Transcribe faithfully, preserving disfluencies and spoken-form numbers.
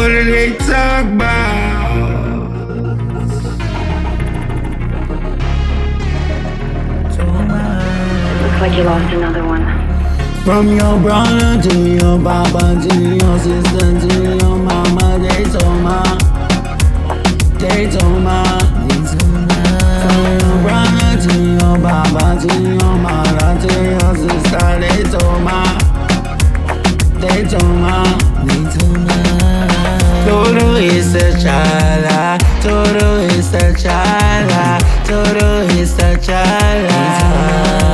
what do they talk about? Looks like you lost another one. From your brother to your papa to your sister to your mama, they told ma, they told ma, they told ma. From your brother to your papa to your mother to your sister, they told ma, they told ma, they told ma. Todo is a chala, todo is a chala, todo is a chala.